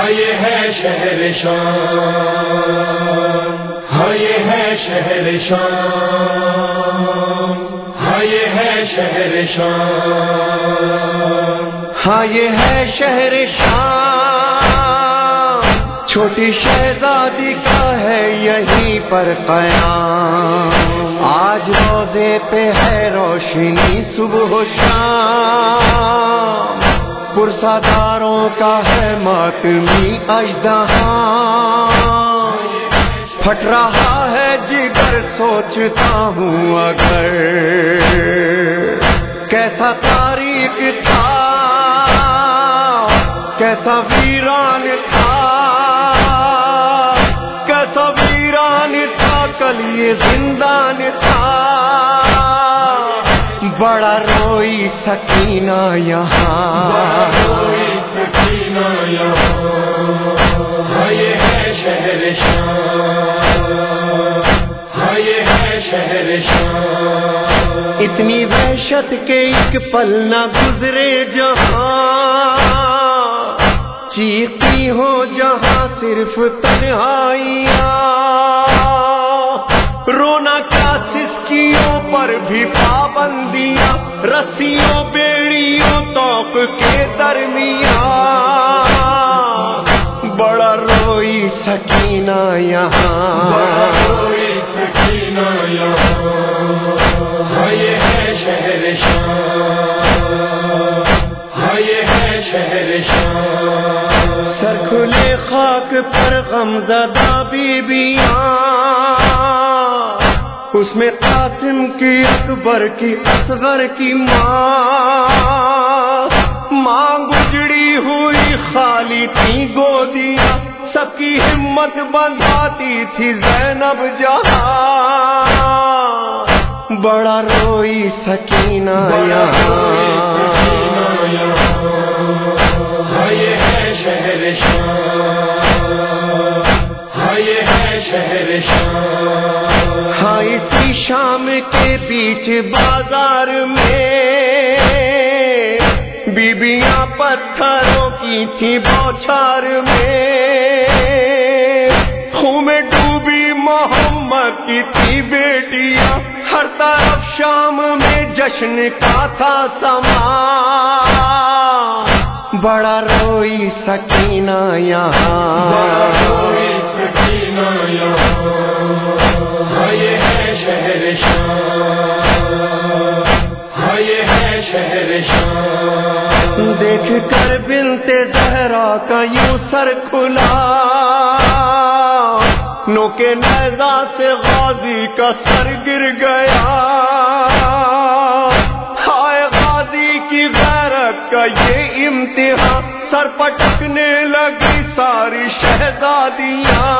یہ ہے شہر شام، ہاں یہ ہے شہر شام، ہاں یہ ہے شہر شام، ہاں یہ ہے شہر شام، چھوٹی شہزادی کا ہے یہیں پر قیام، آج روزے پہ ہے روشنی صبح و شام، پرساداروں کا ہے ماتمی اژدہام، پھٹ رہا ہے جگر سوچتا ہوں اگر کیسا تاریخ تھا، کیسا ویران تھا، کیسا ویران تھا کل یہ زندان تھا، بڑا روئی سکینہ یہاں، بڑا روئی سکینہ یہاں، ہاں یہ ہے شہر شام، ہاں یہ ہے شہر شام، اتنی وحشت کے ایک پل نہ گزرے جہاں، چیختی ہو جہاں صرف تنہائیاں، رونا کیا سسکیوں پر بھی پابندیاں، رسیوں بیڑیوں توپ کے درمیان، بڑا روئی سکینہ یہاں، بڑا روئی سکینہ یہاں، ہاں یہ ہے شہر شام، ہاں یہ ہے شہر شام، سر کھلے خاک پر غمزدہ بیبیاں، اس میں قاسم کی، اکبر کی، اصغر کی ماں گجڑی ہوئی خالی تھی گودیاں، سب کی ہمت بندھاتی تھی زینب جہاں، بڑا روئی سکینہ یہاں، ہاں یہ ہے شہر شام، ہاں یہ ہے شہر شام، ہاں اسی شام کے بیچ بازار میں بیبیاں پتھروں کی تھی بوچھار میں، خون میں ڈوبی محمد کی تھی بیٹیاں، ہر طرف شام میں جشن کا تھا سما، بڑا روئی سکینہ یہاں، بڑا روئی سکینہ یہاں، ہاں یہ ہے شہر شام، ہاں یہ ہے شہر شام، دیکھ کر بنت زہرا کا یوں سر کھلا، نوکے نیزہ سے غازی کا سر گر گیا، ہائے غازی کی غیرت کا یہ امتحان، سر پٹکنے لگی ساری شہزادیاں،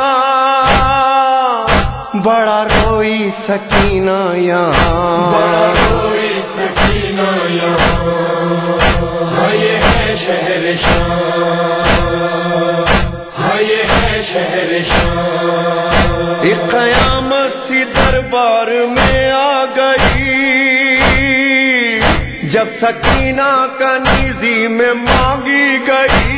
بڑا روئی سکینہ یہاں، بڑا روئی سکینہ یہاں، ہاں یہ ہے شہر شام، ہاں یہ ہے شہر شام، ایک قیامت سی دربار میں آ گئی، جب سکینہ کنیزی میں مانگی گئی،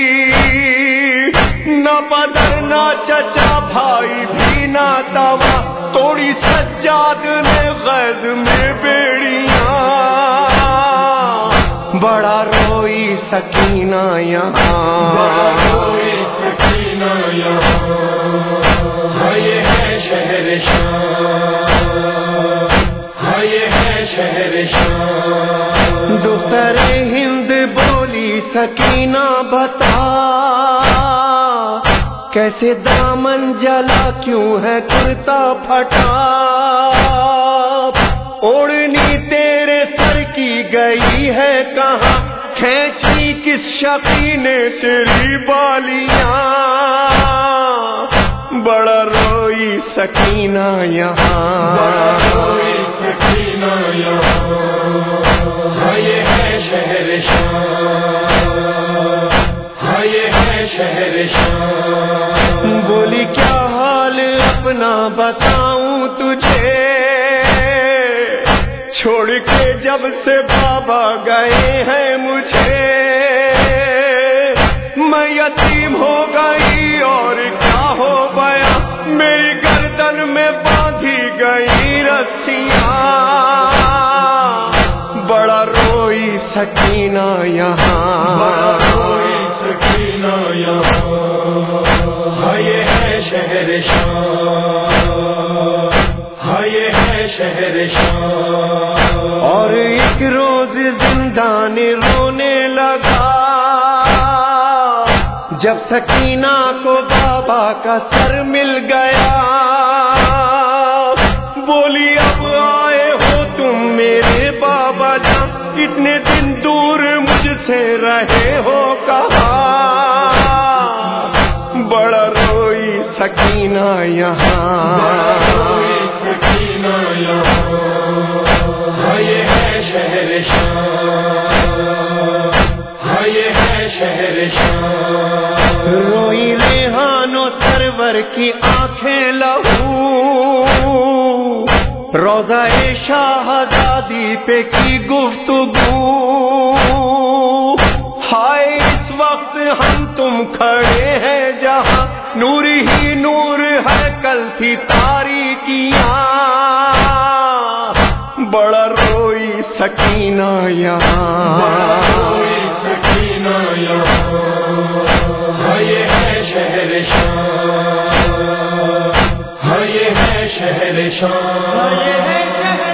نہ پدر نہ چچا بھائی بھی نہ توا، توڑی سجاد نے غیظ میں بیڑیاں، بڑا روئی سکینہ یہاں، بڑا روئی سکینہ یہاں، ہاں یہ ہے شہر شام، ہاں یہ ہے شہر شام، دختر ہند بولی سکینہ بتا، کیسے دامن جلا کیوں ہے کرتا پھٹا، اوڑھنی تیرے سر کی گئی ہے کہاں، کھینچی کس شقی نے تیری بالیاں، بڑا روئی سکینہ یہاں، بڑا روئی سکینہ یہاں، ہاں یہ ہے شہر شام، ہاں یہ ہے شہر شام، بولی کیا حال اپنا بتاؤں تجھے، چھوڑ کے جب سے بابا گئے ہیں مجھے، میں یتیم تسلیم ہو گئی اور کیا ہو گیا، میری گردن میں باندھی گئی رسیاں، بڑا روئی سکینہ یہاں، بڑا روئی سکینہ یہاں، یہ ہے شہر شام، یہ ہے شہر شام۔ اور ایک روز زندان رونے لگا جب سکینہ کو بابا کا سر مل گیا، بولی اب آئے ہو تم میرے بابا جان، اتنے دن دور مجھ سے رہے ہو کہاں، بڑا روئی سکینہ یہاں، سکینہ یہاں، یہ ہے شہر شام، یہ ہے شہر شام۔ روئی ریحان و سرور کی آنکھیں لہو، روضہ شہزادی پہ کی گفتگو، ہائے اس وقت ہم تم کھڑے ہیں جہاں نور ہی نور ہے، کل تھی تاریکیاں، بڑا روئی سکینہ یہاں، سکینہ یہاں، یہ ہے شہر شام، یہ ہے شہر شام، یہ ہے شہر